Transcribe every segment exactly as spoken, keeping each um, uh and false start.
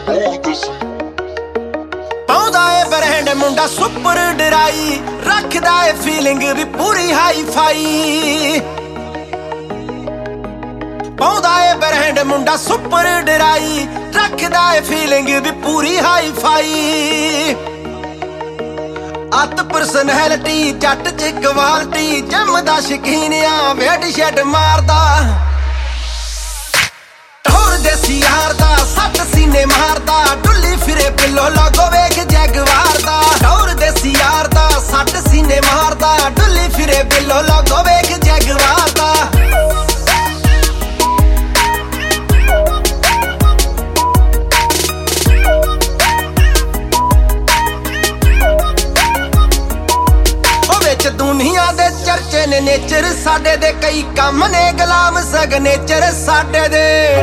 ਪਾਉਂਦਾ ਏ ਬ੍ਰਾਂਡ ਮੁੰਡਾ ਸੁਪਰ ਡਰਾਈ, ਰੱਖਦਾ ਏ ਫੀਲਿੰਗ ਵੀ ਪੂਰੀ ਹਾਈ ਫਾਈ। ਪਾਉਂਦਾ ਏ ਬ੍ਰਾਂਡ ਮੁੰਡਾ ਸੁਪਰ ਡਰਾਈ, ਰੱਖਦਾ ਏ ਫੀਲਿੰਗ ਵੀ ਪੂਰੀ ਹਾਈ ਫਾਈ। ਅੱਤ ਪਰਸਨੈਲਿਟੀ ਜੱਟ ਚ ਕੁਆਲਿਟੀ, ਜਿਮ ਦਾ ਸ਼ਕੀਨ ਆ ਵੇਟ ਸ਼ੈਟ ਮਾਰਦਾ। ਟੌਰ ਦੇਸੀ ਯਾਰ ਦਾ ਸੱਟ ਸੀਨੇ ਮਾਰਦਾ, ਡੁੱਲੀ ਫਿਰੇ ਪਿੱਲੋ ਲਾਗੋ ਵੇਖ ਜੈਗਵਾਰ ਦਾ। ਟੌਰ ਦੇਸੀ ਯਾਰ ਦਾ ਸੱਟ ਸੀਨੇ ਮਾਰਦਾ, ਡੁੱਲੀ ਫਿਰੇ ਪਿੱਲੋ ਲਾਗੋ ਵੇਖ ਜੈਗਵਾਰ ਦਾ। ਦੁਨੀਆ ਦੇ ਚਰਚੇ ਨੇ ਨੇਚਰ ਸਾਡੇ ਦੇ, ਕਈ ਕੰਮ ਨੇ ਗੁਲਾਮ ਸਿਗਨੇਚਰ ਸਾਡੇ ਦੇ।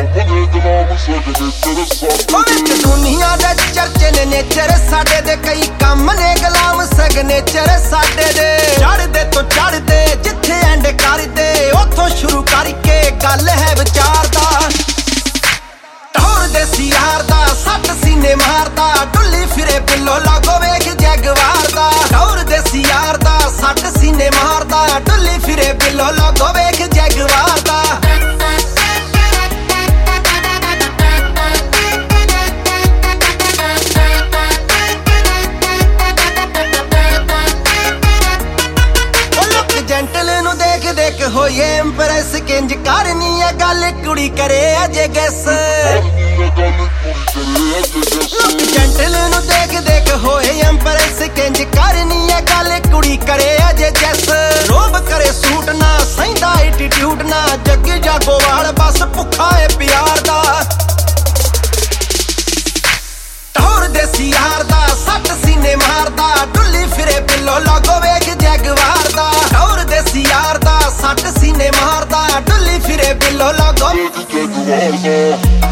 ਵਿੱਚ ਦੁਨੀਆ ਦੇ ਚਰਚੇ ਨੇ ਨੇਚਰ ਸਾਡੇ ਦੇ, ਕਈ ਕੰਮ ਨੇ ਗੁਲਾਮ ਸਿਗਨੇਚਰ ਸਾਡੇ ਦੇ। ਚੜਦੇ ਤੋਂ ਚੜਦੇ ਜਿੱਥੇ ਐਂਡ ਕਰਦੇ, ਉੱਥੋਂ ਸ਼ੁਰੂ ਕਰਕੇ ਗੱਲ ਹੈ ਵਿਚਾਰ ਦਾ। ਟੌਰ ਦੇਸੀ ਯਾਰ ਦਾ ਸੱਟ ਸੀਨੇ ਮਾਰਦਾ, ਡੁੱਲੀ ਫਿਰੇ ਪਿੱਲੋ ਲਾਗੋ ਵੇਖ ਜੈਗਵਾਰ ਦਾ। ਟੌਰ ਦੇਸੀ ਯਾਰ ਦਾ ਸੱਟ ਸੀਨੇ ਮਾਰਦਾ, ਡੁੱਲੀ ਫਿਰੇ ਪਿੱਲੋ ਲਾਗੋ ਵੇਖ ਜੈਗਵਾਰ ਦਾ। ਜੈਂਟਲ ਨੂੰ ਦੇਖ ਦੇਖ ਹੋਏ ਇੰਪ੍ਰੈਸ, ਕਿੰਜ ਕਰਨੀ ਆ ਗੱਲ ਕੁੜੀ ਕਰੇ ਅਜੇ ਗੈਸ। ਜੈਂਟਲ ਨੂੰ ਦੇਖ ਦੇਖ ਹੋਏ ਇੰਪ੍ਰੈਸ, ਕਿੰਜ ਕਰਨੀ ਆ ਗੱਲ ਕੁੜੀ ਕਰੇ ਅਜੇ ਗੈਸ। ਰੋਬ ਕਰੇ ਸੂਟ ਨਾ ਸਹਿੰਦਾ ਐਟੀਟਿਊਡ ਨਾ, ਜੱਗੀ ਜਾਗੋ ਵਾਲ ਬਸ ਭੁੱਖਾ ਏ ਪਿਆਰ ਦਾ। ਟੌਰ ਦੇਸੀ ਯਾਰ ਦਾ ਸੱਟ ਸੀਨੇ ਮਾਰਦਾ, ਡੁੱਲੀ ਫਿਰੇ ਪਿੱਲੋ ਲਾਗੋ ਵੇਖ ਜੈਗਵਾਰ ਦਾ। ਟੌਰ ਦੇਸੀ ਯਾਰ ਦਾ ਸੱਟ ਸੀਨੇ ਮਾਰਦਾ, ਡੁੱਲੀ ਫਿਰੇ ਪਿੱਲੋ ਲਾਗੋ ਵੇਖ ਜੈਗਵਾਰ ਦਾ।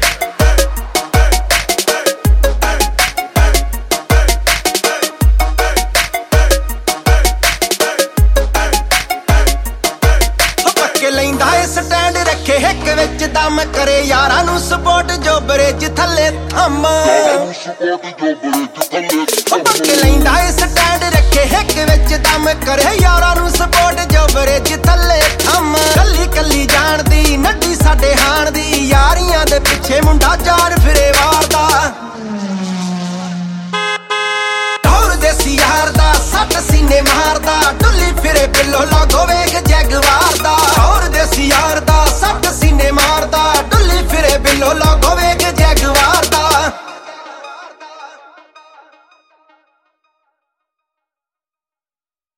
ਲੈਂਦਾ ਏ ਸਟੈਂਡ ਰੱਖੇ ਹਿੱਕ ਵਿੱਚ ਦਮ, ਕਰੇ ਯਾਰਾਂ ਨੂੰ ਸਪੋਰਟ ਜੋ ਬ੍ਰਿਜ ਥੱਲੇ ਥੰਮ। ਪੱਕੇ ਲੈਂਦਾ ਏ ਸਟੈਂਡ ਰੱਖੇ ਹਿੱਕ ਵਿੱਚ ਦਮ, ਕਰੇ ਯਾਰਾਂ ਨੂੰ ਸਪੋਰਟ ਜੋ ਬ੍ਰਿਜ ਥੱਲੇ ਥੰਮ। ਕੱਲੀ ਕੱਲੀ ਜਾਣਦੀ ਨੱਡੀ ਸਾਡੇ ਹਾਣ ਦੀ, ਯਾਰੀਆਂ ਦੇ ਪਿੱਛੇ ਮੁੰਡਾ ਚਾਰ